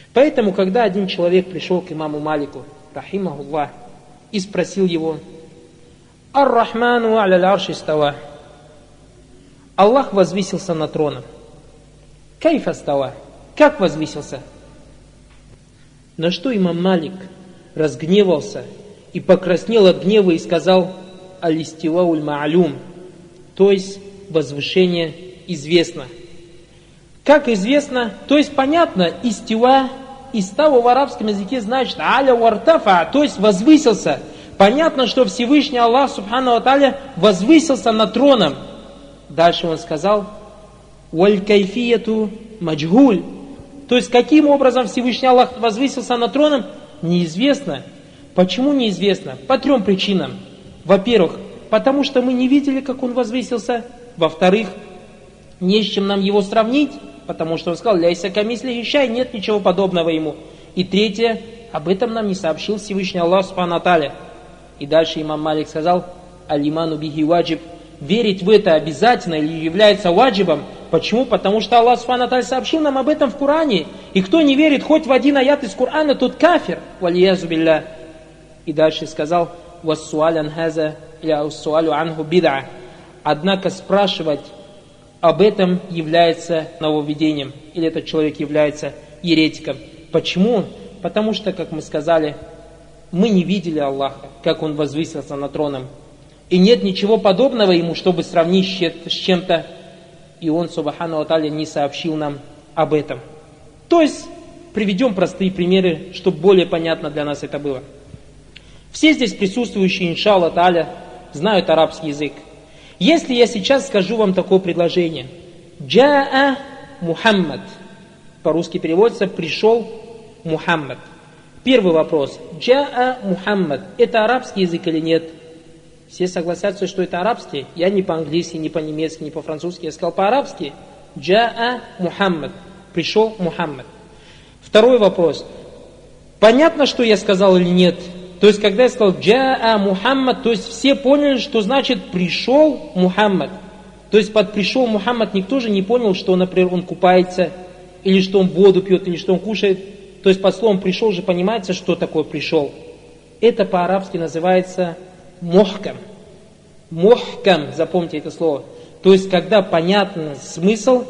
Поэтому, когда один человек пришел к имаму Малику, рахимахуллах, и спросил его: «Ар-Рахману а'ля арши става». Аллах возвысился на троном. «Кайфа става». Как возвысился? На что имам Малик разгневался и покраснел от гнева и сказал: «Аль-истилауль ма'алюм», то есть возвышение известно. Как известно, то есть понятно, истила, истава в арабском языке значит аля вартафа, то есть возвысился. Понятно, что Всевышний Аллах Субхану ва Тааля возвысился над троном. Дальше он сказал: «Валь кайфияту маджгуль». То есть каким образом Всевышний Аллах возвысился над троном, неизвестно. Почему неизвестно? По 3 причинам. Во-первых, потому что мы не видели, как он возвысился. Во-вторых, не с чем нам его сравнить, потому что он сказал: «Ляйса камислихи шай», нет ничего подобного ему. И третье, об этом нам не сообщил Всевышний Аллах Субхану ва Тааля. И дальше имам Малик сказал: «Алиману бихи ваджиб». Верить в это обязательно или является ваджибом. Почему? Потому что Аллах Субхану ва Тааля сообщил нам об этом в Коране. И кто не верит хоть в один аят из Корана, тот кафир. Валиязу билля. И дальше сказал: «Вассуалян хаза ля уссуалю анху бид'a». Однако спрашивать об этом является нововведением. Или этот человек является еретиком. Почему? Потому что, как мы сказали, мы не видели Аллаха, как Он возвысился над троном. И нет ничего подобного Ему, чтобы сравнить с чем-то. И Он, Субхану ва Тааля, не сообщил нам об этом. То есть, приведем простые примеры, чтобы более понятно для нас это было. Все здесь присутствующие, иншаллах Тааля, знают арабский язык. Если я сейчас скажу вам такое предложение: «Джаа Мухаммад», по-русски переводится «пришел Мухаммад». Первый вопрос: «Джаа Мухаммад» — это арабский язык или нет? Все согласятся, что это арабский. Я не по-английски, не по-немецки, не по-французски, я сказал по-арабски. «Джаа Мухаммад», пришел Мухаммад. Второй вопрос: понятно, что я сказал или нет? То есть, когда я сказал «Джаа Мухаммад», то есть все поняли, что значит «пришел Мухаммад». То есть под «пришел Мухаммад» никто же не понял, что, например, он купается, или что он воду пьет, или что он кушает. То есть под словом «пришел» же понимается, что такое «пришел». Это по-арабски называется «мухкам». «Мухкам», запомните это слово. То есть, когда понятен смысл,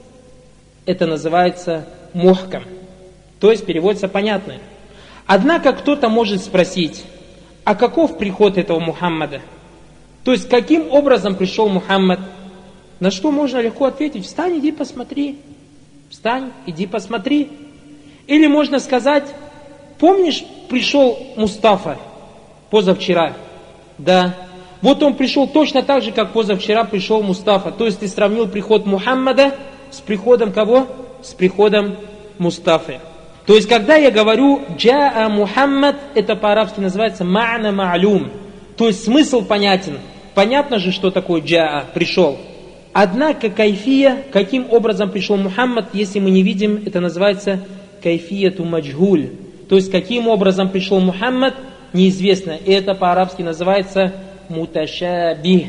это называется «мухкам». То есть, переводится «понятное». Однако кто-то может спросить: а каков приход этого Мухаммада? То есть, каким образом пришел Мухаммад? На что можно легко ответить: встань, иди посмотри. Встань, иди посмотри. Или можно сказать: помнишь, пришел Мустафа позавчера? Да. Вот он пришел точно так же, как позавчера пришел Мустафа. То есть, ты сравнил приход Мухаммада с приходом кого? С приходом Мустафы. То есть, когда я говорю «Джаа Мухаммад», это по-арабски называется «ма'на ма'люм». То есть, смысл понятен. Понятно же, что такое «джаа», пришел. Однако кайфия, каким образом пришел Мухаммад, если мы не видим, это называется кайфияту маджгуль. То есть, каким образом пришел Мухаммад, неизвестно. И это по-арабски называется муташабих.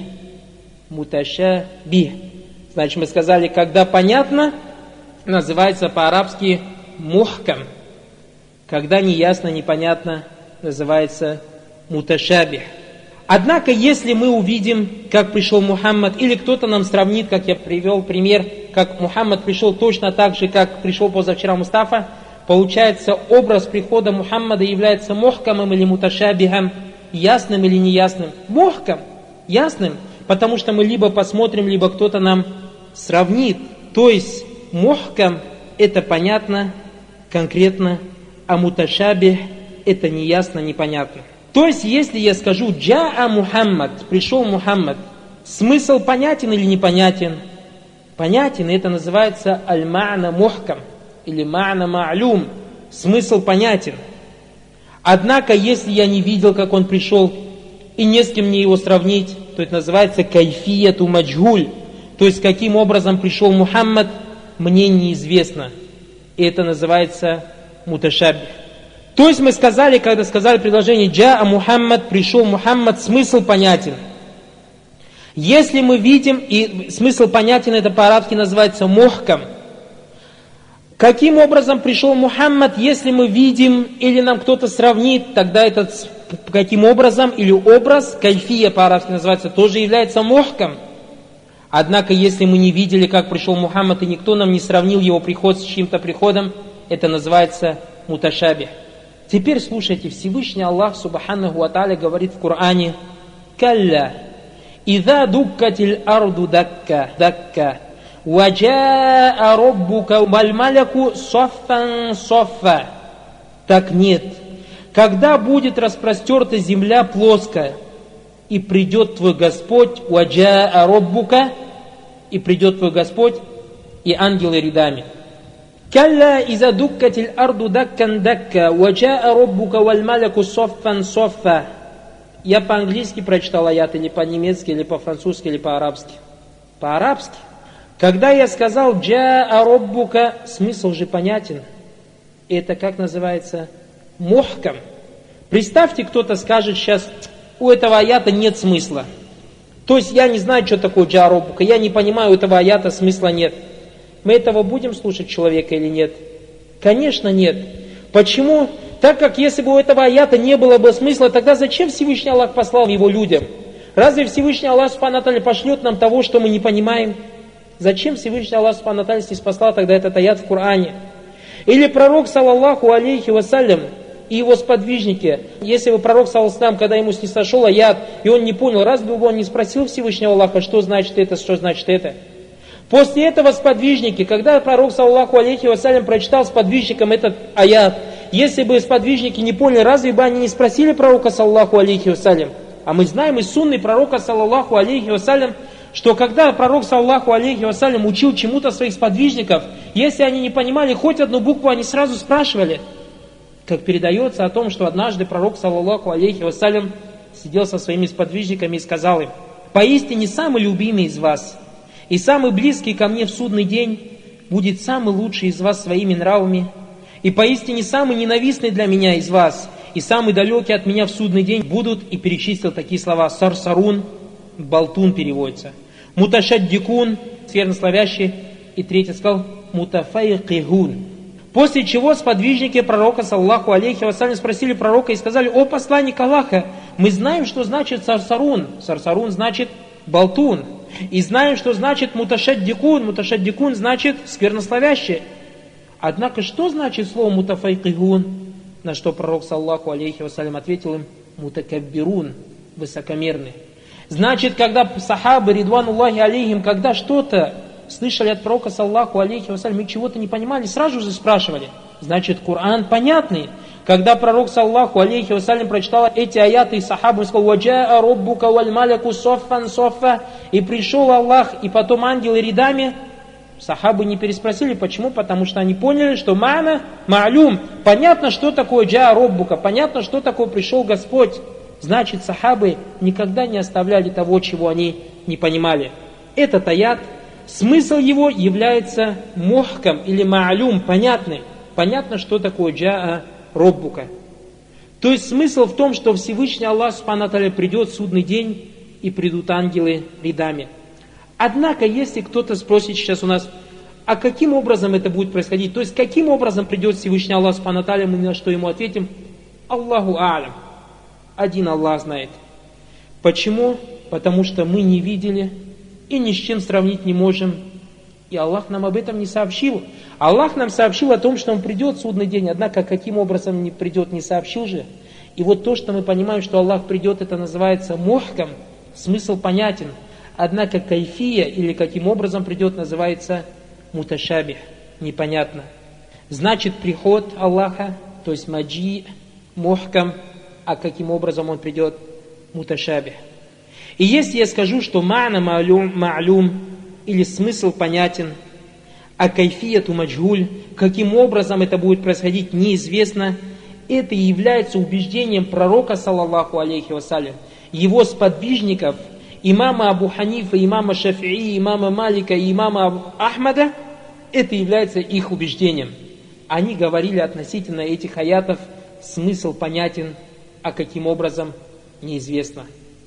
Муташабих. Значит, мы сказали, когда понятно, называется по-арабски мухкам. Когда неясно, непонятно, называется муташабих. Однако, если мы увидим, как пришел Мухаммад, или кто-то нам сравнит, как я привел пример, как Мухаммад пришел точно так же, как пришел позавчера Мустафа, получается, образ прихода Мухаммада является мухкамом или муташабихом, ясным или неясным. Мухкам, ясным, потому что мы либо посмотрим, либо кто-то нам сравнит. То есть, мухкам — это понятно, конкретно, а муташабих — это неясно, непонятно. То есть, если я скажу «Джаа Мухаммад», пришел Мухаммад, смысл понятен или непонятен? Понятен, и это называется «аль-ма'на мухкам» или «ма'на ма'люм», смысл понятен. Однако, если я не видел, как он пришел, и не с кем мне его сравнить, то это называется «кайфияту маджгуль», то есть, каким образом пришел Мухаммад, мне неизвестно. И это называется муташабих. То есть мы сказали, когда сказали предложение «Джаа Мухаммад», пришел Мухаммад, смысл понятен. Если мы видим, и смысл понятен, это по-арабски называется мухкам. Каким образом пришел Мухаммад, если мы видим или нам кто-то сравнит, тогда этот каким образом или образ, кайфия по-арабски называется, тоже является мухкам. Однако, если мы не видели, как пришел Мухаммад, и никто нам не сравнил его приход с чьим-то приходом, это называется муташабих. Теперь слушайте, Всевышний Аллах Субханаху ва Тааля говорит в Коране: «Калля, иза дуккатиль арду дакка, дакка, ваджаа роббука валь маляку соффан соффа». Так нет, когда будет распростерта земля плоская, и придет твой Господь, ваджаа роббука, и придет твой Господь, и ангелы рядами. «Калля иза дуккатиль арду даккан дакка, ваджаа роббука валь маляку соффан соффа». Я по-английски прочитал аят, или по-немецки, или по-французски, или по-арабски. По-арабски. Когда я сказал «джаа роббука», смысл же понятен. Это как называется? Мухкам. Представьте, кто-то скажет сейчас: у этого аята нет смысла. То есть я не знаю, что такое «джаа роббука», я не понимаю, у этого аята смысла нет. Мы этого будем слушать человека или нет? Конечно, нет. Почему? Так как если бы у этого аята не было бы смысла, тогда зачем Всевышний Аллах послал его людям? Разве Всевышний Аллах Субхану ва Тааля пошлет нам того, что мы не понимаем? Зачем Всевышний Аллах Субхану ва Тааля спаслал тогда этот аят в Коране? Или пророк, саллаллаху алейхи вассалям, и его сподвижники, если бы пророк, саллаллаху, когда ему снисошел аят, и он не понял, разве бы он не спросил Всевышнего Аллаха, что значит это, что значит это? После этого сподвижники, когда пророк, саллаллаху алейхи вассалям, прочитал сподвижникам этот аят, если бы сподвижники не поняли, разве бы они не спросили пророка, саллаллаху алейхи вассалям? А мы знаем из сунны пророка, саллаллаху алейхи вассалям, что когда пророк, саллаллаху алейхи вассалям, учил чему-то своих сподвижников, если они не понимали хоть одну букву, они сразу спрашивали. Как передается о том, что однажды пророк, саллаллаху алейхи вассалям, сидел со своими сподвижниками и сказал им: «Поистине самый любимый из вас и самый близкий ко мне в судный день будет самый лучший из вас своими нравами, и поистине самый ненавистный для меня из вас и самый далекий от меня в судный день будут», и перечислил такие слова: сарсарун, болтун переводится, муташаддикун, сквернословящий, и третий сказал мутафайкигун. После чего сподвижники пророка, саллаллаху алейхи вассалям, спросили пророка и сказали: «О посланник Аллаха, мы знаем, что значит сарсарун». Сарсарун значит болтун. И знаем, что значит муташаддикун. Муташаддикун значит сквернословящий. Однако, что значит слово мутафайкигун? На что пророк, саллаллаху алейхи вассалям, ответил им: мутакаббирун, высокомерный. Значит, когда сахабы, ридвануллахи алейхим, когда что-то слышали от пророка, саллаллаху алейхи вассалям, и чего-то не понимали, сразу же спрашивали. Значит, Коран понятный. Когда пророк, саллаллаху алейхи вассалям, прочитал эти аяты, и сахабы сказал: «Ваджаа роббука валь маляку соффан соффа», и пришел Аллах, и потом ангелы рядами, сахабы не переспросили. Почему? Потому что они поняли, что ма'на ма'люм. Понятно, что такое джаа роббука, понятно, что такое пришел Господь. Значит, сахабы никогда не оставляли того, чего они не понимали. Этот аят, смысл его является мухкам или ма'люм, понятный. Понятно, что такое джаа роббука. То есть смысл в том, что Всевышний Аллах Субхану ва Тааля придет в судный день, и придут ангелы рядами. Однако, если кто-то спросит сейчас у нас: а каким образом это будет происходить? То есть, каким образом придет Всевышний Аллах Субхану ва Тааля, мы на что ему ответим: Аллаху а'лям. Один Аллах знает. Почему? Потому что мы не видели и ни с чем сравнить не можем. И Аллах нам об этом не сообщил. Аллах нам сообщил о том, что Он придет в судный день, однако каким образом не придет, не сообщил же. И вот то, что мы понимаем, что Аллах придет, это называется мухкам, смысл понятен. Однако кайфия, или каким образом придет, называется муташабих, непонятно. Значит, приход Аллаха, то есть маджи, мухкам, а каким образом Он придет, муташабих. И если я скажу, что ма'на ма'люм, или смысл понятен, а кайфияту маджгуль, каким образом это будет происходить, неизвестно, это и является убеждением пророка, саллаллаху алейхи вассалям, его сподвижников, имама Абу Ханифа, имама Шафии, имама Малика и имама Ахмада, это является их убеждением. Они говорили относительно этих аятов, смысл понятен, а каким образом неизвестно.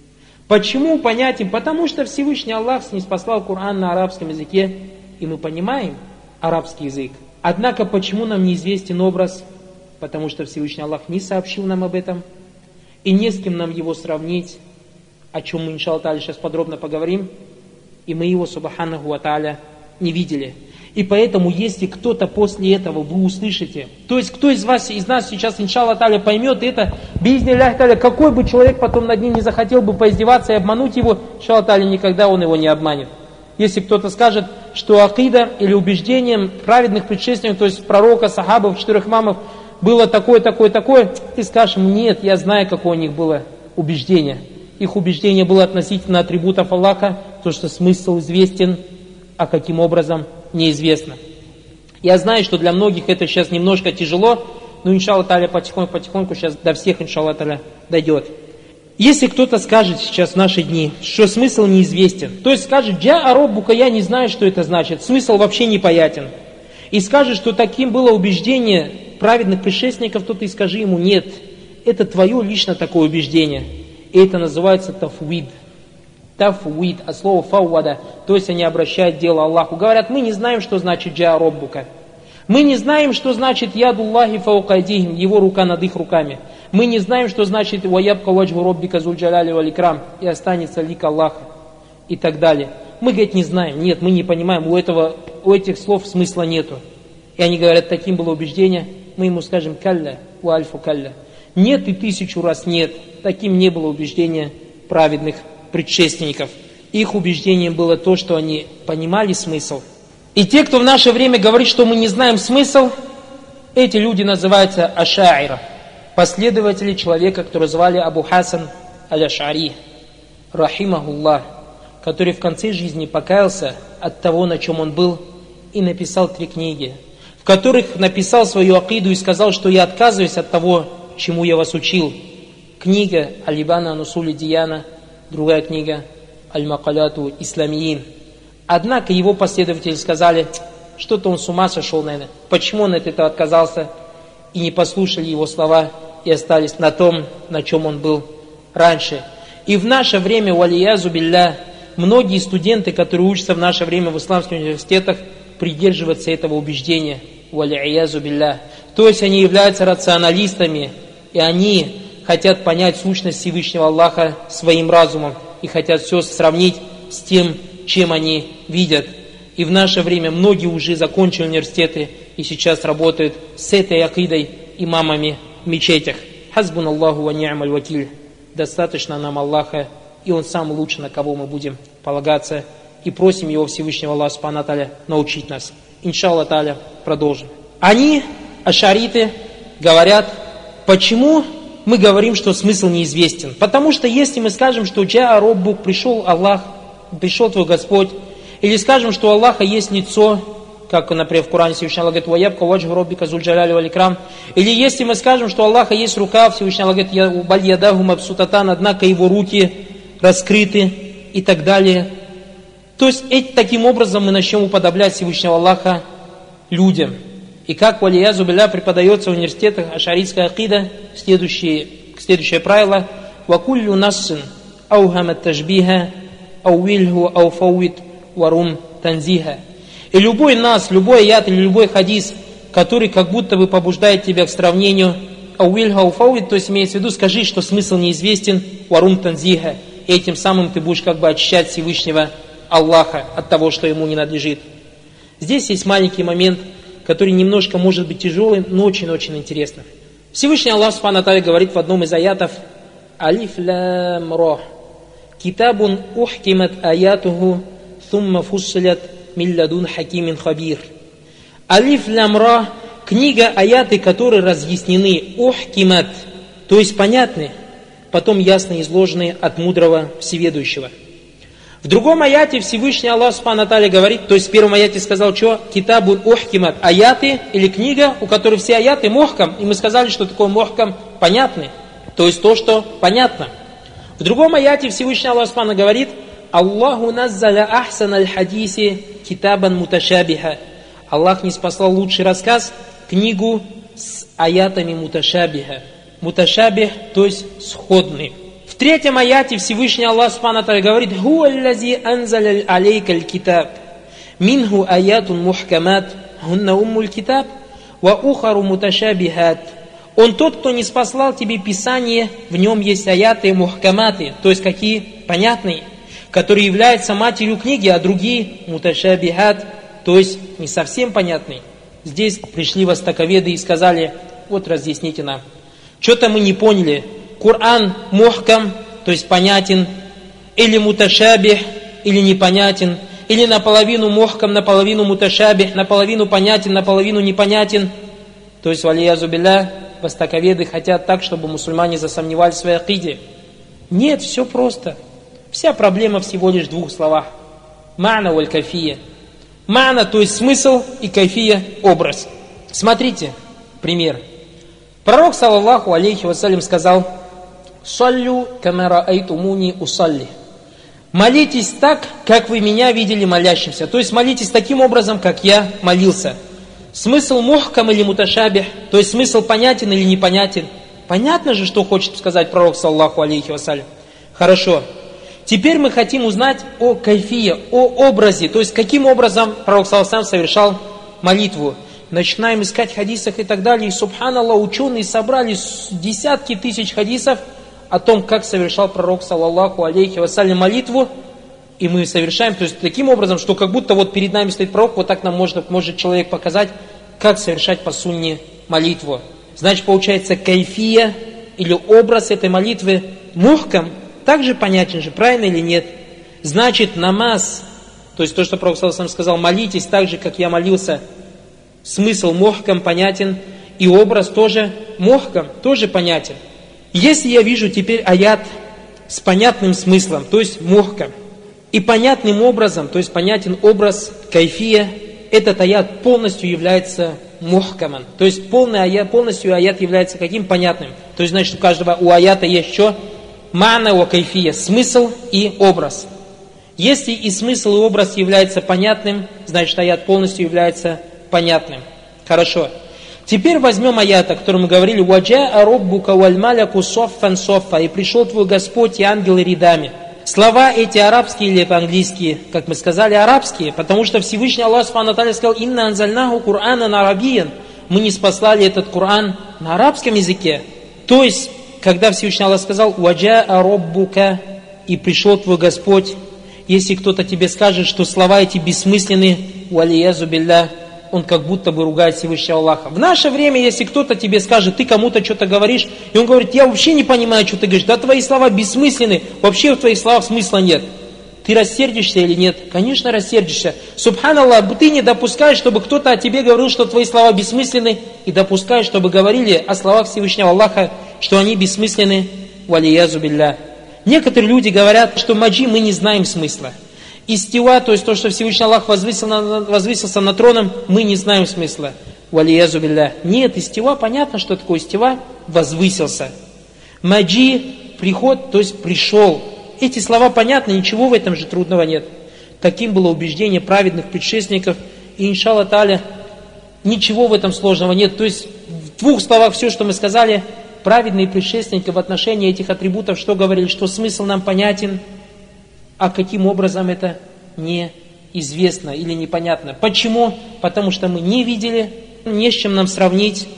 Почему понятен? Потому что Всевышний Аллах ниспослал Коран на арабском языке, и мы понимаем арабский язык. Однако, почему нам неизвестен образ? Потому что Всевышний Аллах не сообщил нам об этом, и не с кем нам его сравнить, о чем мы, иншаллах та'аля, сейчас подробно поговорим, и мы его, субханаху ва та'аля, не видели. И поэтому, если кто-то после этого вы услышите, то есть кто из вас, из нас сейчас, иншаллах та'аля, поймет это, би'изниллахи та'аля, какой бы человек потом над ним не захотел бы поиздеваться и обмануть его, иншаллах та'аля, никогда он его не обманет. Если кто-то скажет, что акида или убеждением праведных предшественников, то есть пророка, сахабов, 4 имамов, было такое, такое, такое, ты скажешь ему: нет, я знаю, какое у них было убеждение. Их убеждение было относительно атрибутов Аллаха, то, что смысл известен, а каким образом неизвестно. Я знаю, что для многих это сейчас немножко тяжело, но иншаллах та'аля потихоньку сейчас до всех, иншаллах та'аля, дойдет. Если кто-то скажет сейчас в наши дни, что смысл неизвестен, то есть скажет: «Джаа роббука», я не знаю, что это значит, смысл вообще непонятен, и скажет, что таким было убеждение праведных предшественников, то ты скажи ему: нет, это твое лично такое убеждение, и это называется тафвид. Тафвид, от слова фауада, то есть они обращают дело Аллаху. Говорят: мы не знаем, что значит джаа роббука. Мы не знаем, что значит ядуллахи фаука айдихим, его рука над их руками. Мы не знаем, что значит ваябка ваджху роббика зуль джаляли валь икрам, и останется лик Аллаха, и так далее. Мы, говорит, не знаем. Нет, мы не понимаем, у этих слов смысла нету. И они говорят: таким было убеждение. Мы ему скажем: калля, ва альфу калля. Нет и 1000 раз нет. Таким не было убеждения праведных предшественников. Их убеждением было то, что они понимали смысл. И те, кто в наше время говорит, что мы не знаем смысл, эти люди называются аша'ира, последователи человека, которого звали Абу Хасан аль-Аш'ари, рахимахуллах, который в конце жизни покаялся от того, на чем он был, и написал 3 книги, в которых написал свою акиду и сказал, что я отказываюсь от того, чему я вас учил. Книга Аль-Ибана ан-Усули Дияна, другая книга Аль-Макаляту Исламиин. Однако его последователи сказали: что-то он с ума сошел, наверное. Почему он от этого отказался? И не послушали его слова и остались на том, на чем он был раньше. И в наше время, валиязу билля, многие студенты, которые учатся в наше время в исламских университетах, придерживаются этого убеждения. Валиязу билля. То есть они являются рационалистами, и они хотят понять сущность Всевышнего Аллаха своим разумом и хотят все сравнить с тем, чем они видят. И в наше время многие уже закончили университеты и сейчас работают с этой акидой имамами в мечетях. Хазбун Аллаху ва ни'маль вакиль. Достаточно нам Аллаха, и Он сам лучше, на кого мы будем полагаться. И просим Его Всевышнего Аллаха Субхану Тааля научить нас. Иншаллах Тааля продолжим. Они, ашариты, говорят: почему мы говорим, что смысл неизвестен? Потому что если мы скажем, что джаа роббук, пришел Аллах, пришел твой Господь, или скажем, что у Аллаха есть лицо, как, например, в Коране Всевышний Аллах говорит: «Ваябка ваджху роббика зуль джаляли валь икрам». Или если мы скажем, что у Аллаха есть рука, Всевышний Аллах говорит: «Баль ядаху мабсутатан», однако его руки раскрыты, и так далее. То есть таким образом мы начнем уподоблять Всевышнего Аллаха людям. И как валиязу билля преподается в университетах ашарийская акида, следующее правило: «Вакуллю нассин аухамат тажбиха ауилху ауфауит варум танзиха». И любой нас, любой аят или любой хадис, который как будто бы побуждает тебя к сравнению, ауилху ауфауит, то есть имеется в виду, скажи, что смысл неизвестен, варум танзиха, и этим самым ты будешь как бы очищать Всевышнего Аллаха от того, что ему не надлежит. Здесь есть маленький момент, который немножко может быть тяжелым, но очень-очень интересным. Всевышний Аллах Субхану Тааля говорит в одном из аятов: «Алиф лам ра, китабун ухкимат аятуху, thumma фуссилят мин ладун хакимин хабир». Алиф лам ра, книга, аяты, которые разъяснены, ухкимат, то есть понятны, потом ясно изложены от мудрого всеведущего. В другом аяте Всевышний Аллах Субхану Тааля говорит, то есть в первом аяте сказал, что китабун ухкимат, аяты или книга, у которой все аяты мохкам, и мы сказали, что такое мохкам, понятны, то есть то, что понятно. В другом аяте Всевышний Аллах Субхану говорит: Аллаху наззаля ахсан аль-хадиси китабан муташабиха. Аллах ниспослал лучший рассказ, книгу с аятами муташабиха. Муташабих, то есть сходный. В третьем аяте Всевышний Аллах Субхану Тааля говорит: «Ху аллази анзаля алейка аль-китаб, минху аятун мухкамат, хунна уммуль китаб, ва ухару муташабихат. Он тот, кто не спаслал тебе Писание, в нем есть аяты и мухкаматы, то есть какие понятные, которые являются матерью книги, а другие муташабихат, то есть не совсем понятные. Здесь пришли востоковеды и сказали, вот разъясните нам. Что-то мы не поняли. Коран мухкам, то есть понятен, или муташабих, или непонятен, или наполовину мухкам, наполовину муташабих, наполовину понятен, наполовину непонятен. То есть, валиязу билля, востоковеды хотят так, чтобы мусульмане засомневались в своей акиде. Нет, все просто. Вся проблема всего лишь в двух словах. Ма'на валь кайфия. Ма'на, то есть смысл, и кайфия, образ. Смотрите, пример. Пророк, саллаллаху алейхи вассалям, сказал: «Саллю кама раайтумуни усалли». Молитесь так, как вы меня видели молящимся. То есть молитесь таким образом, как я молился. Смысл мухкам или муташабих, то есть смысл понятен или непонятен. Понятно же, что хочет сказать пророк, саллаллаху алейхи вассалям. Хорошо. Теперь мы хотим узнать о кайфие, о образе. То есть каким образом пророк, саллаллаху алейхи вассалям, совершал молитву. Начинаем искать в хадисах и так далее. И, субханаллах, ученые собрали десятки тысяч хадисов о том, как совершал пророк, саллаллаху алейхи вассалям, молитву. И мы совершаем, то есть таким образом, что как будто вот перед нами стоит пророк, вот так нам может человек показать, как совершать по сунне молитву. Значит, получается, кайфия или образ этой молитвы мухкам также понятен же, правильно или нет? Значит, намаз, то есть то, что пророк саллаллаху алейхи сказал, молитесь так же, как я молился, смысл мухкам понятен, и образ тоже мухкам, тоже понятен. Если я вижу теперь аят с понятным смыслом, то есть мухкам, и понятным образом, то есть понятен образ кайфия, этот аят полностью является мухкаман. То есть полностью аят является каким? Понятным. То есть значит, у каждого у аята есть что? Ма'на ва кайфия, смысл и образ. Если и смысл, и образ является понятным, значит аят полностью является понятным. Хорошо. Теперь возьмем аят, о котором мы говорили. «Ваджа'a роббука валь маляку соффан соффа». И пришел твой Господь и ангелы рядами. Слова эти арабские или по-английски, как мы сказали, арабские, потому что Всевышний Аллах Субхану ва Тааля сказал: «Инна анзальнаху Кур'анан арабиян». Мы не спаслали этот Коран на арабском языке. То есть, когда Всевышний Аллах сказал: «Ваджа'a роббука», и пришел твой Господь, если кто-то тебе скажет, что слова эти бессмысленны, валиязу билля, он как будто бы ругает Всевышнего Аллаха. В наше время, если кто-то тебе скажет, ты кому-то что-то говоришь, и он говорит: я вообще не понимаю, что ты говоришь, да твои слова бессмысленны, вообще в твоих словах смысла нет. Ты рассердишься или нет? Конечно, рассердишься. Субханаллах, ты не допускаешь, чтобы кто-то о тебе говорил, что твои слова бессмысленны, и допускаешь, чтобы говорили о словах Всевышнего Аллаха, что они бессмысленны, валиязу билля. Некоторые люди говорят, что маджи мы не знаем смысла. Истива, то есть то, что Всевышний Аллах возвысился над троном, мы не знаем смысла. Валиязу билля. Нет, истива, понятно, что такое истива, возвысился. Маджи, приход, то есть пришел. Эти слова понятны, ничего в этом же трудного нет. Таким было убеждение праведных предшественников. И иншаллах тааля, ничего в этом сложного нет. То есть в двух словах все, что мы сказали, праведные предшественники в отношении этих атрибутов, что говорили, что смысл нам понятен, а каким образом это неизвестно или непонятно. Почему? Потому что мы не видели, не с чем нам сравнить,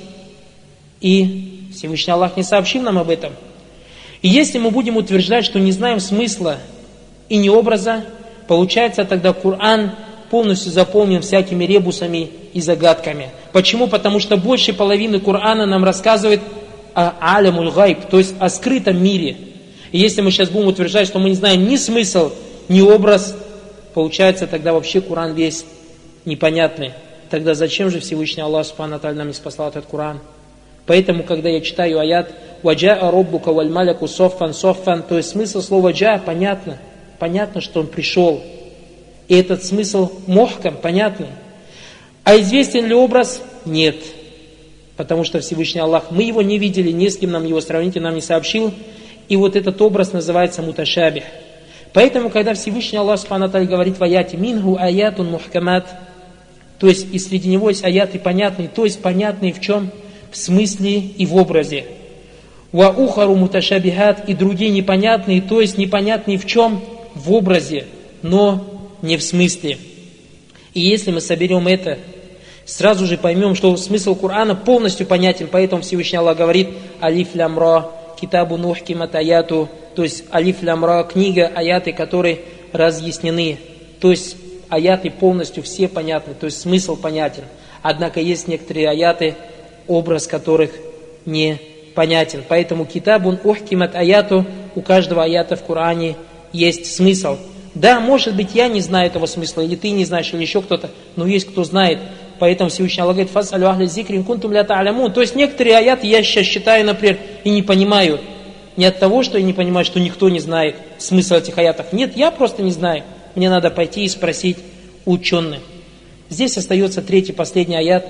и Всевышний Аллах не сообщил нам об этом. И если мы будем утверждать, что не знаем смысла и не образа, получается тогда Коран полностью заполнен всякими ребусами и загадками. Почему? Потому что больше половины Корана нам рассказывает о алямуль гайб, то есть о скрытом мире. И если мы сейчас будем утверждать, что мы не знаем ни смысл, ни образ, получается тогда вообще Коран весь непонятный. Тогда зачем же Всевышний Аллах Субхану ва Тааля нам не спаслал этот Коран? Поэтому, когда я читаю аят «Ваджа'a роббука валь маляку соффан соффан», то есть смысл слова «джа» понятно. Понятно, что он пришел. И этот смысл мухкам понятный. А известен ли образ? Нет. Потому что Всевышний Аллах, мы его не видели, ни с кем нам его сравнить и нам не сообщил. И вот этот образ называется муташабих. Поэтому, когда Всевышний Аллах Субхану ва Тааля говорит в аяте «Минху аятун мухкамат», то есть и среди него есть аяты понятные, то есть понятные в чем? В смысле и в образе. «Ва ухару муташабихат», и другие непонятные, то есть непонятные в чем? В образе, но не в смысле. И если мы соберем это сразу же поймем, что смысл Корана полностью понятен. Поэтому Всевышний Аллах говорит: алиф лям ра, китабу нухкимат аяту, то есть алиф лям ра, книга, аяты, которые разъяснены. То есть аяты полностью все понятны, то есть смысл понятен. Однако есть некоторые аяты, образ которых не понятен. Поэтому китабун ухкимат аяту, у каждого аята в Коране есть смысл. Да, может быть, я не знаю этого смысла, или ты не знаешь, или еще кто-то, но есть кто знает. Поэтому Всевышний Аллах говорит: фасалю ахля зикрин кунтум ля та'лямун. То есть некоторые аяты я сейчас читаю, например, и не понимаю. Не от того, что я не понимаю, что никто не знает смысл этих аятов. Нет, я просто не знаю. Мне надо пойти и спросить у ученых. Здесь остается третий, последний аят,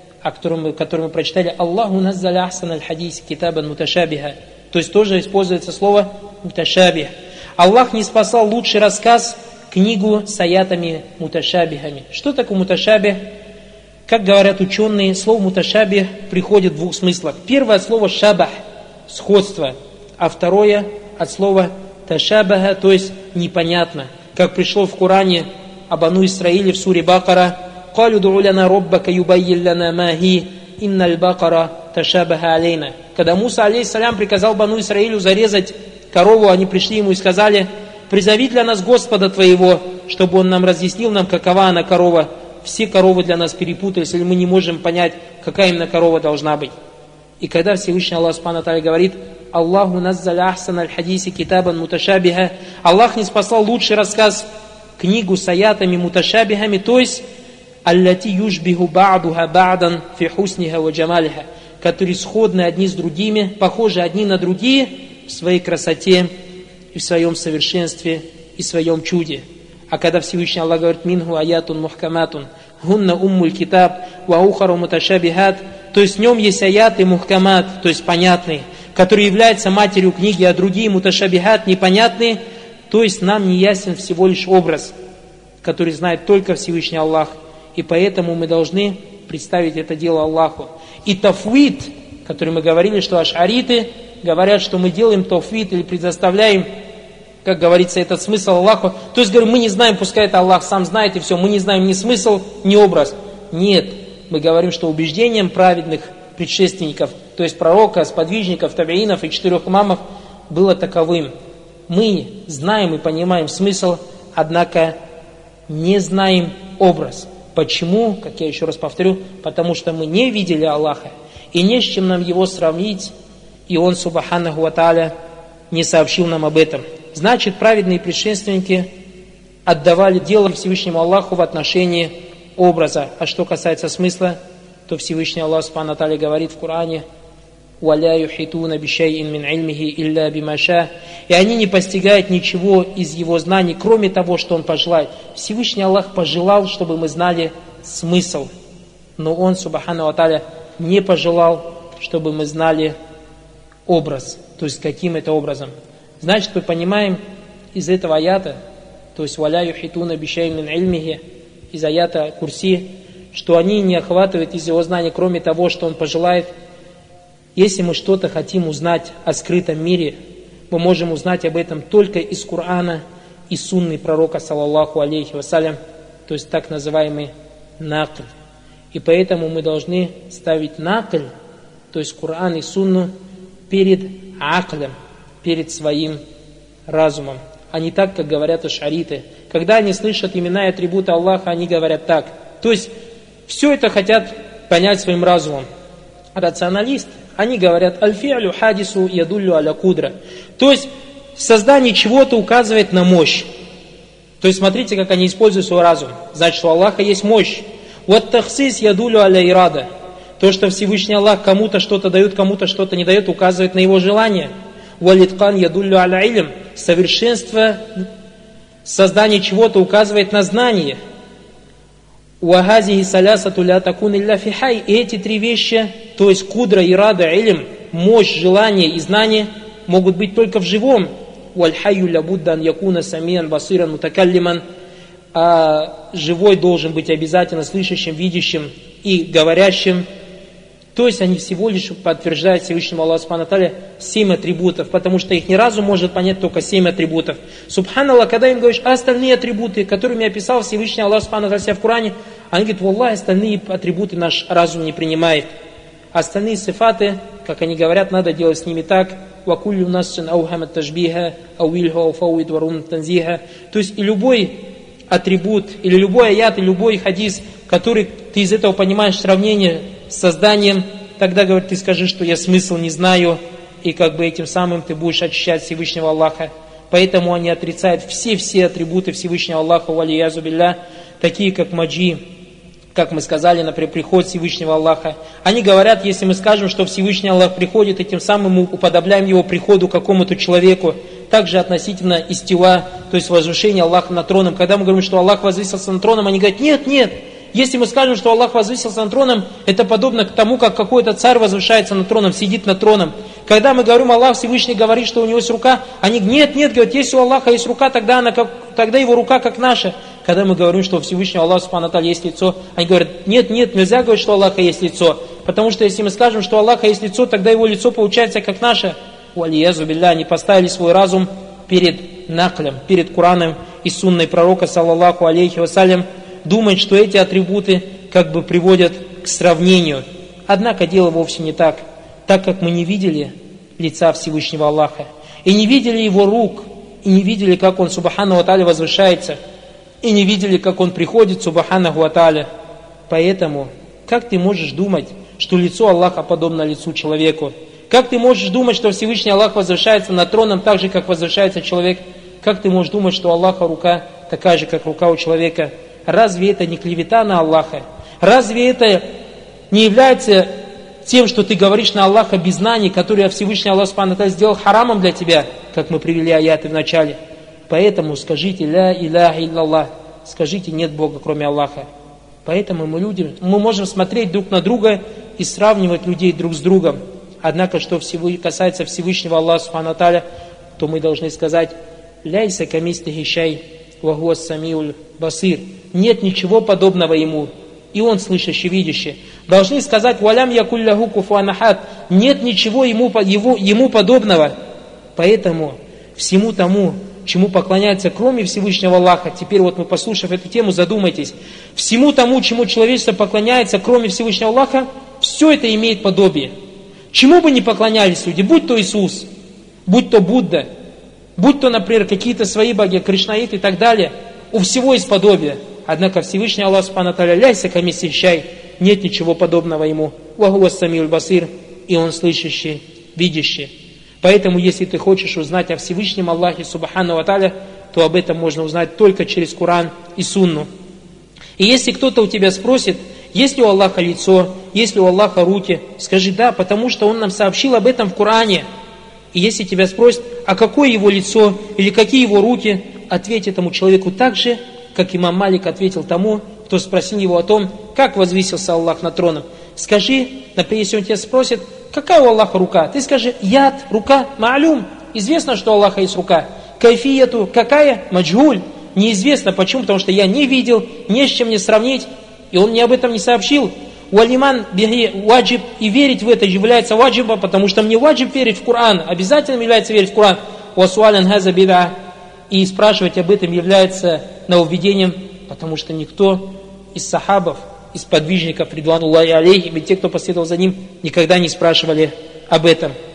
который мы прочитали. Аллаху наззаля ахсан аль-хадис китабан муташабиха. То есть тоже используется слово муташабих. Аллах не спасал лучший рассказ, книгу с аятами муташабихами. Что такое муташабих? Как говорят ученые, слово муташабих приходит в двух смыслах. Первое от слова шабах, сходство, а второе от слова ташабаха, то есть непонятно. Как пришло в Коране об Бану Исраиле в суре Бакара: «Калю ду'у ляна роббака юбаййин ляна ма хи, инналь бакара ташабаха алейна». Когда Муса, алейхиссалям, приказал Бану Исраилю зарезать корову, они пришли ему и сказали: «Призови для нас Господа твоего, чтобы он нам разъяснил нам, какова она корова. Все коровы для нас перепутались, или мы не можем понять, какая именно корова должна быть». И когда Всевышний Аллах Субхану ва Тааля говорит: «Аллаху наззаля ахсан аль-хадиси китабан муташабиха», Аллах не спасал лучший рассказ, книгу с аятами муташабихами, то есть аллати юшбиху ба'духа ба'дан фи хусниха ва джамалиха, которые сходны одни с другими, похожи одни на другие в своей красоте и в своем совершенстве и в своем чуде. А когда Всевышний Аллах говорит: «Минху аятун мухкаматун, гунна уммуль китаб, ва ухару муташабихат», то есть в нем есть аяты мухкамат, то есть понятные, которые являются матерью книги, а другие муташабихат, непонятные, то есть нам не ясен всего лишь образ, который знает только Всевышний Аллах. И поэтому мы должны представить это дело Аллаху. И тафвид, который мы говорили, что аш'ариты говорят, что мы делаем тафвид или предоставляем, как говорится, этот смысл Аллаху. То есть, говорим, мы не знаем, пускай это Аллах сам знает, и все, мы не знаем ни смысл, ни образ. Нет, мы говорим, что убеждением праведных предшественников, то есть пророка, сподвижников, табиинов и 4 имамов, было таковым. Мы знаем и понимаем смысл, однако не знаем образ. Почему? Как я еще раз повторю, потому что мы не видели Аллаха, и не с чем нам его сравнить, и Он, субханаху ва тааля, не сообщил нам об этом. Значит, праведные предшественники отдавали дело Всевышнему Аллаху в отношении образа. А что касается смысла, то Всевышний Аллах субхану ва тааля говорит в Коране: «Валя юхитуна бишайин мин ильмихи илля бимаша». И они не постигают ничего из его знаний, кроме того, что Он пожелает. Всевышний Аллах пожелал, чтобы мы знали смысл. Но Он, субхану ва тааля, не пожелал, чтобы мы знали образ. То есть, каким это образом. Значит, мы понимаем из этого аята, то есть «Валя юхитуна бишайин мин ильмихи», из аята Курси, что они не охватывают из его знаний, кроме того, что Он пожелает. Если мы что-то хотим узнать о скрытом мире, мы можем узнать об этом только из Корана и сунны пророка, саллаллаху алейхи вассалям, то есть так называемый накль. И поэтому мы должны ставить накль, то есть Коран и сунну, перед аклем, перед своим разумом, а не так, как говорят аш'ариты. Когда они слышат имена и атрибуты Аллаха, они говорят так. То есть все это хотят понять своим разумом. Рационалисты, они говорят: аль-фи'лю хадису ядуллю аля кудра. То есть создание чего-то указывает на мощь. То есть смотрите, как они используют свой разум. Значит, у Аллаха есть мощь. Вот тахсис ядуллю аля ирада. То, что Всевышний Аллах кому-то что-то дает, кому-то что-то не дает, указывает на его желание. Валиткан ядуллю аля илм. Совершенство создания чего-то указывает на знание. Уахазихи салясату ля такун илля фихай. И эти три вещи, то есть кудра, ирада, илм, мощь, желание и знание, могут быть только в живом. Вальхайю ля буддан якуна самиан басиран мутакаллиман. А живой должен быть обязательно слышащим, видящим и говорящим. То есть они всего лишь подтверждают Всевышнему Аллаху Субхану ва Тааля 7 атрибутов, потому что их разум может понять только 7 атрибутов. Субханаллах, когда им говоришь, а остальные атрибуты, которыми описал Всевышний Аллах Субхану ва Тааля в Коране, они говорят, валлахи, остальные атрибуты наш разум не принимает. Остальные сифаты, как они говорят, надо делать с ними так. وَكُلُّ نَسْءٍ أَوْهَمَ التَّشْبِيهَ أَوِّلْهُ أَوْفَوِّدْ وَرُمْ تَنْزِيهَ. То есть и любой атрибут, или любой аят, или любой хадис, который ты из этого понимаешь сравнение с созданием, тогда, говорит, ты скажи, что я смысл не знаю, и как бы этим самым ты будешь очищать Всевышнего Аллаха. Поэтому они отрицают все атрибуты Всевышнего Аллаха, валиязу билля, такие как маджи, как мы сказали, например, приход Всевышнего Аллаха. Они говорят, если мы скажем, что Всевышний Аллах приходит, и тем самым мы уподобляем его приходу какому-то человеку, также относительно истила, то есть возвышения Аллаха над троном. Когда мы говорим, что Аллах возвысился над троном, они говорят, нет. Если мы скажем, что Аллах возвысился над троном, это подобно к тому, как какой-то царь возвышается над троном, сидит над троном. Когда мы говорим, Аллах Всевышний говорит, что у него есть рука, они говорят, нет, говорят, если у Аллаха есть рука, тогда его рука как наша. Когда мы говорим, что у Всевышнего Аллаха Субхану ва Тааля есть лицо, они говорят, нет, нельзя говорить, что у Аллаха есть лицо. Потому что если мы скажем, что у Аллаха есть лицо, тогда его лицо получается как наше. Валиязу билля, они поставили свой разум перед наклем, перед Кураном и сунной пророка, саллаллаху алейхи вассалям, думают, что эти атрибуты как бы приводят к сравнению. Однако дело вовсе не так. Так как мы не видели лица Всевышнего Аллаха, и не видели его рук, и не видели, как он, субхану ва тааля, возвышается, и не видели, как он приходит, субханаху ва тааля. Поэтому, как ты можешь думать, что лицо Аллаха подобно лицу человеку? Как ты можешь думать, что Всевышний Аллах возвышается над троном так же, как возвышается человек? Как ты можешь думать, что у Аллаха рука такая же, как рука у человека? Разве это не клевета на Аллаха? Разве это не является тем, что ты говоришь на Аллаха без знаний, которые Всевышний Аллах Субхану ва Тааля сделал харамом для тебя, как мы привели аяты в начале? Поэтому скажите ля иляха илляллах, скажите нет Бога кроме Аллаха. Поэтому мы можем смотреть друг на друга и сравнивать людей друг с другом. Однако, что касается Всевышнего Аллаха Субхану ва Тааля, то мы должны сказать ляйса камислихи шай ва хуа ас-самиуль басир. Нет ничего подобного ему, и он слышащий, видящий. Должны сказать валям якулляху куфуан ахад. Нет ничего ему подобного. Поэтому всему тому, чему поклоняется кроме Всевышнего Аллаха, теперь вот мы, послушав эту тему, задумайтесь, всему тому, чему человечество поклоняется кроме Всевышнего Аллаха, все это имеет подобие. Чему бы ни поклонялись люди, будь то Иисус, будь то Будда, будь то, например, какие-то свои боги, Кришнаит и так далее, у всего есть подобие. Однако Всевышний Аллах Субхану ва Тааля ляйса камислихи шай, нет ничего подобного ему. Ва хуа ас-самиуль басир, и он слышащий, видящий. Поэтому, если ты хочешь узнать о Всевышнем Аллахе Субхану ва Тааля, то об этом можно узнать только через Куран и Сунну. И если кто-то у тебя спросит, есть ли у Аллаха лицо, есть ли у Аллаха руки, скажи да, потому что Он нам сообщил об этом в Коране. И если тебя спросят, а какое его лицо или какие его руки, ответь этому человеку так же, как имам Малик ответил тому, кто спросил его о том, как возвысился Аллах над троном. Скажи, например, если он тебя спросит, какая у Аллаха рука, ты скажи, яд, рука, ма'люм, известно, что у Аллаха есть рука. Кайфияту, какая, маджгуль, неизвестно. Почему? Потому что я не видел, не с чем мне сравнить, и он мне об этом не сообщил. Уалиман бихи ваджиб, и верить в это является ваджибом, потому что мне ваджиб верить в Коран, обязательно является верить в Коран. Уасуалян газа бида, и спрашивать об этом является нововведением, потому что никто из сахабов, из подвижников, ридвануллахи алейхим, и те, кто последовал за ним, никогда не спрашивали об этом.